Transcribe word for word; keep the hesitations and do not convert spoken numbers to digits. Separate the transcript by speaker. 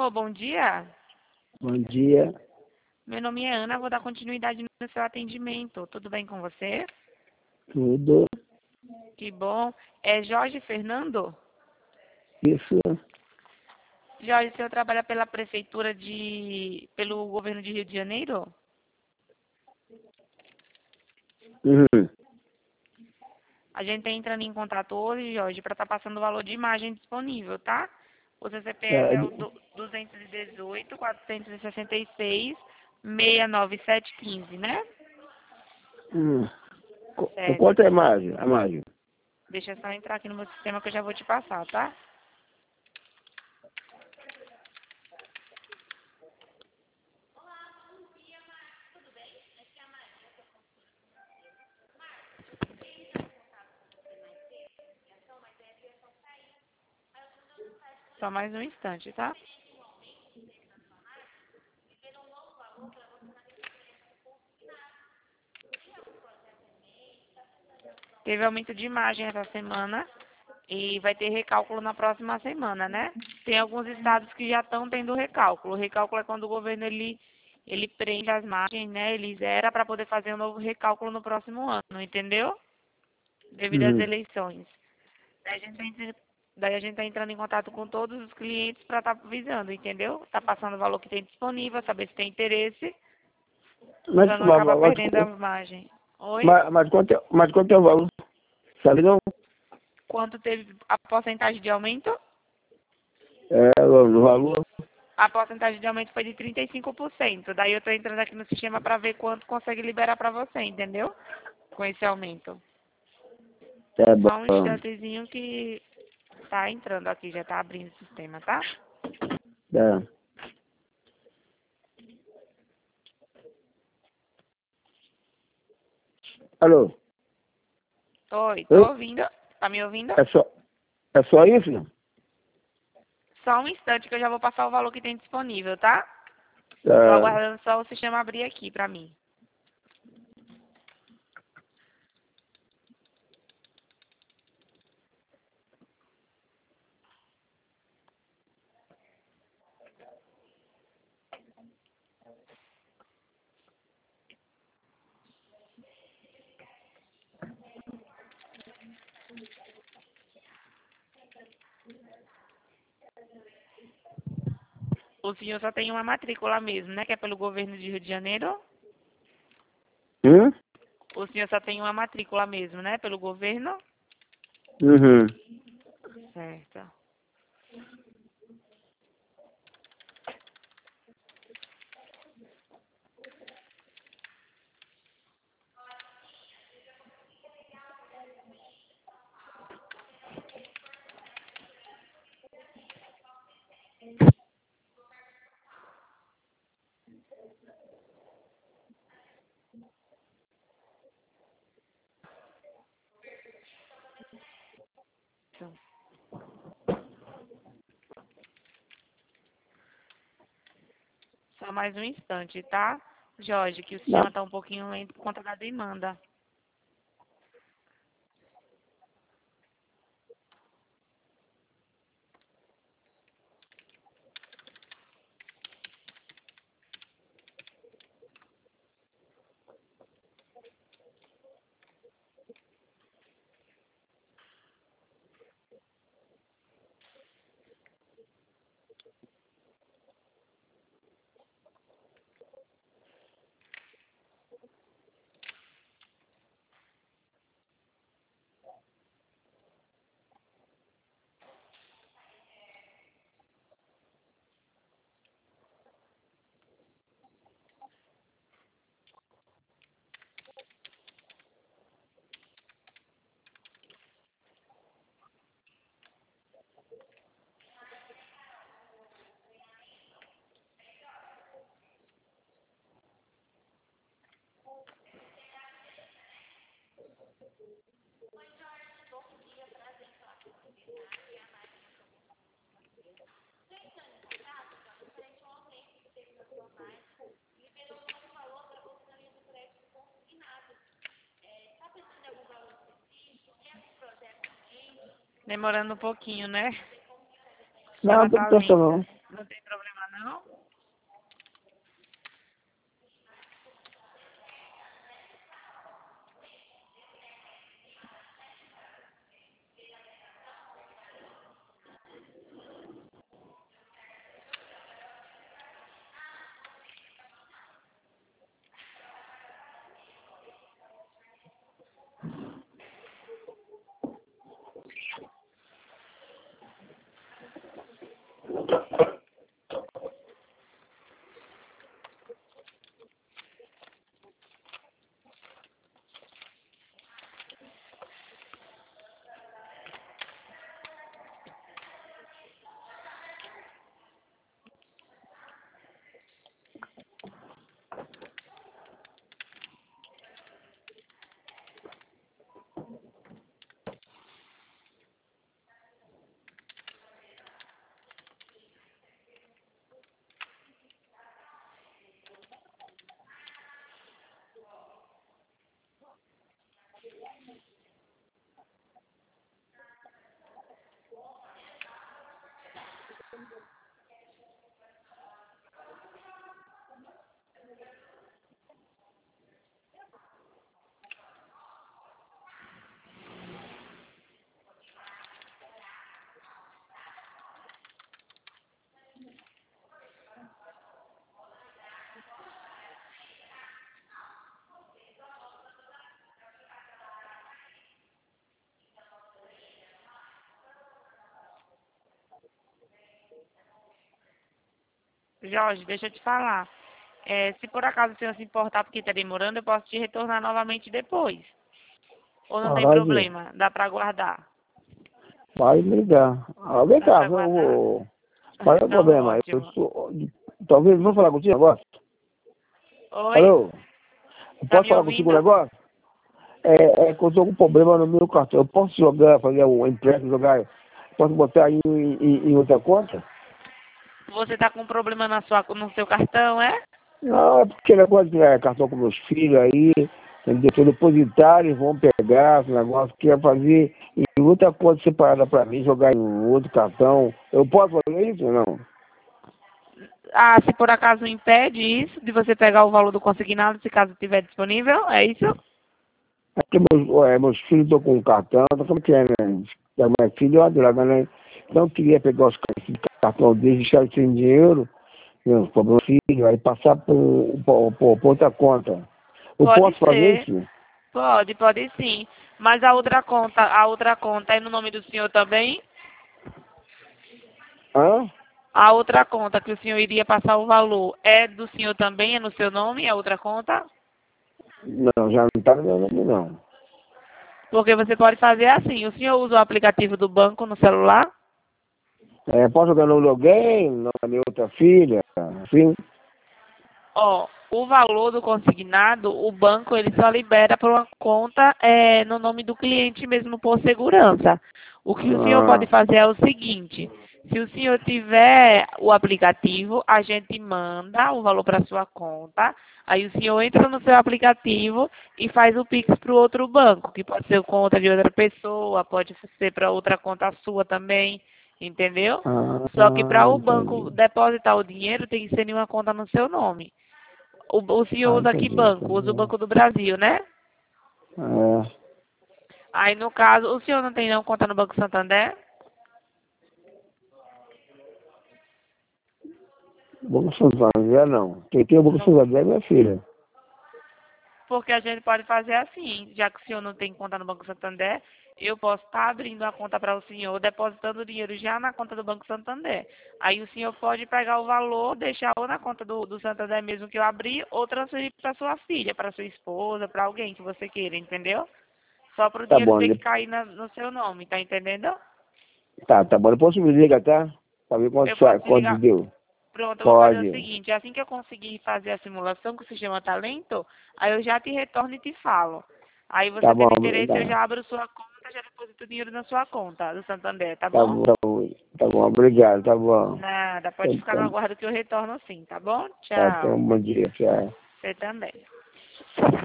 Speaker 1: Alô, bom dia.
Speaker 2: Bom dia.
Speaker 1: Meu nome é Ana, vou dar continuidade no seu atendimento. Tudo bem com você?
Speaker 2: Tudo
Speaker 1: Que bom. É Jorge Fernando?
Speaker 2: isso.
Speaker 1: Jorge, o senhor trabalha pela prefeitura de... pelo governo de Rio de Janeiro?
Speaker 2: Uhum.
Speaker 1: A gente está entrando em contato hoje, Jorge, para estar passando o valor de imagem disponível, tá? O seu C P F
Speaker 2: É,
Speaker 1: é o do- duzentos e dezoito, quatrocentos e sessenta e seis, seiscentos e noventa e sete quinze, né?
Speaker 2: hum. Qu-
Speaker 1: Certo.
Speaker 2: Quanto é a imagem? A imagem?
Speaker 1: Deixa eu só entrar aqui no meu sistema que eu já vou te passar, tá? Só mais um instante, tá? Teve aumento de imagem essa semana e vai ter recálculo na próxima semana, né? Tem alguns estados que já estão tendo recálculo. O recálculo é quando o governo ele, ele prende as margens, né? Ele zera para poder fazer um novo recálculo no próximo ano, entendeu? Devido às
Speaker 2: Uhum.
Speaker 1: eleições. Daí a gente tá entrando, daí a gente tá entrando em contato com todos os clientes para estar avisando, entendeu? Tá passando o valor que tem disponível, saber se tem interesse,
Speaker 2: Mas,
Speaker 1: para não
Speaker 2: mas,
Speaker 1: acabar
Speaker 2: mas,
Speaker 1: perdendo a margem. Oi?
Speaker 2: mas, mas quanto, é- mas quanto é o valor? Sabe não?
Speaker 1: Quanto teve a porcentagem de aumento?
Speaker 2: É, o valor.
Speaker 1: A porcentagem de aumento foi de trinta e cinco por cento. Daí eu estou entrando aqui no sistema para ver quanto consegue liberar para você, entendeu? Com esse aumento.
Speaker 2: Tá
Speaker 1: Só um
Speaker 2: bom.
Speaker 1: instantezinho que tá entrando aqui, já tá abrindo o sistema, tá?
Speaker 2: Tá. Alô?
Speaker 1: Oi, tô
Speaker 2: Oi?
Speaker 1: ouvindo. Tá me ouvindo?
Speaker 2: É só, é só isso?
Speaker 1: Só um instante que eu já vou passar o valor que tem disponível, tá? Tô
Speaker 2: Tá.
Speaker 1: aguardando só o sistema abrir aqui pra mim. O senhor só tem uma matrícula mesmo, né? Que é pelo governo de Rio de Janeiro.
Speaker 2: Hum?
Speaker 1: O senhor só tem uma matrícula mesmo, né? Pelo governo.
Speaker 2: Uhum.
Speaker 1: Certo. Só mais um instante, tá? Jorge, que o
Speaker 2: Não.
Speaker 1: sistema tá um pouquinho lento por conta da demanda. Demorando um pouquinho, né? O
Speaker 2: Não,
Speaker 1: sistema
Speaker 2: tô
Speaker 1: tá lento.
Speaker 2: pensando.
Speaker 1: Não tem problema não? Jorge, deixa eu te falar. É, se por acaso o senhor se importar porque está demorando, eu posso te retornar novamente depois. Ou não tem
Speaker 2: Pode,
Speaker 1: problema? Dá para aguardar?
Speaker 2: pode me ligar. Ah, vem
Speaker 1: Dá
Speaker 2: cá,
Speaker 1: para
Speaker 2: eu
Speaker 1: aguardar?
Speaker 2: vou. Qual é o
Speaker 1: Então,
Speaker 2: problema? Eu
Speaker 1: ótimo.
Speaker 2: sou. Talvez, vamos falar contigo agora?
Speaker 1: Oi?
Speaker 2: Alô? Eu
Speaker 1: Tá
Speaker 2: posso
Speaker 1: me
Speaker 2: falar contigo um
Speaker 1: ouvindo?
Speaker 2: negócio? É, é que eu estou com problema no meu cartão. Eu posso jogar, fazer um empréstimo, jogar. Posso botar em, em, em outra conta?
Speaker 1: Você tá com problema na sua, no seu cartão, é?
Speaker 2: Não, é porque negócio de é, cartão com meus filhos aí, entendeu? Se eu depositar, eles vão pegar esse negócio, quer fazer em outra conta separada para mim, jogar em outro cartão. Eu posso fazer isso ou não?
Speaker 1: Ah, se por acaso impede isso, de você pegar o valor do consignado, se caso estiver disponível, é isso?
Speaker 2: É porque meus, é, meus filhos estão com um cartão, então como que é, né? A minha filha é uma droga, né? Não queria pegar os esse cartão deles, deixar eles sem dinheiro, né, para meu filho, aí passar por, por, por, por outra conta. Eu
Speaker 1: Pode
Speaker 2: posso fazer
Speaker 1: ser.
Speaker 2: isso?
Speaker 1: Pode, pode sim. Mas a outra conta, a outra conta é no nome do senhor também?
Speaker 2: Hã?
Speaker 1: A outra conta que o senhor iria passar o valor é do senhor também? É no seu nome, a outra conta?
Speaker 2: Não, já não está no meu nome, não.
Speaker 1: Porque você pode fazer assim, o senhor usa o aplicativo do banco no celular?
Speaker 2: É, posso jogar no nome de alguém, no nome da minha outra filha, assim?
Speaker 1: Ó, o valor do consignado, o banco ele só libera para uma conta é, no nome do cliente mesmo por segurança. O que o senhor pode
Speaker 2: Ah,
Speaker 1: fazer é o seguinte, se o senhor tiver o aplicativo, a gente manda o valor para sua conta, aí o senhor entra no seu aplicativo e faz o Pix para o outro banco, que pode ser conta de outra pessoa, pode ser para outra conta sua também, entendeu? Só que para
Speaker 2: ah,
Speaker 1: o banco
Speaker 2: entendi.
Speaker 1: depositar o dinheiro tem que ser em uma conta no seu nome. O, o senhor
Speaker 2: Ah,
Speaker 1: usa que
Speaker 2: entendi, tá
Speaker 1: banco? Usa o
Speaker 2: bom.
Speaker 1: Banco do Brasil, né?
Speaker 2: É,
Speaker 1: Aí, no caso, o senhor não tem não conta no Banco Santander?
Speaker 2: Banco Santander, não. Quem tem o Banco
Speaker 1: Não.
Speaker 2: Santander é minha filha.
Speaker 1: Porque a gente pode fazer assim, já que o senhor não tem conta no Banco Santander, eu posso estar abrindo a conta para o senhor, depositando o dinheiro já na conta do Banco Santander. Aí o senhor pode pegar o valor, deixar ou na conta do, do Santander mesmo que eu abri, ou transferir para sua filha, para sua esposa, para alguém que você queira, entendeu? Só para o
Speaker 2: Tá
Speaker 1: dinheiro
Speaker 2: bom,
Speaker 1: ter que
Speaker 2: de-
Speaker 1: cair na- no seu nome, tá entendendo?
Speaker 2: tá, tá bom. Depois você me liga, tá? Pra ver quanto,
Speaker 1: Eu
Speaker 2: sai,
Speaker 1: posso te
Speaker 2: quanto
Speaker 1: ligar.
Speaker 2: deu.
Speaker 1: Pronto, eu vou fazer o
Speaker 2: Pode.
Speaker 1: seguinte, assim que eu conseguir fazer a simulação com o sistema Talento, aí eu já te retorno e te falo. Aí
Speaker 2: Tá
Speaker 1: você
Speaker 2: bom,
Speaker 1: tendo interesse, eu
Speaker 2: tá.
Speaker 1: já abro sua conta, já deposito o dinheiro na sua conta do Santander, tá
Speaker 2: Tá
Speaker 1: bom?
Speaker 2: bom, tá bom. Tá bom, obrigado, tá bom.
Speaker 1: Nada, pode ficar no
Speaker 2: Então,
Speaker 1: aguardo que eu retorno sim, tá bom?
Speaker 2: tá, tenha
Speaker 1: Tchau.
Speaker 2: um bom dia, tchau.
Speaker 1: Você também.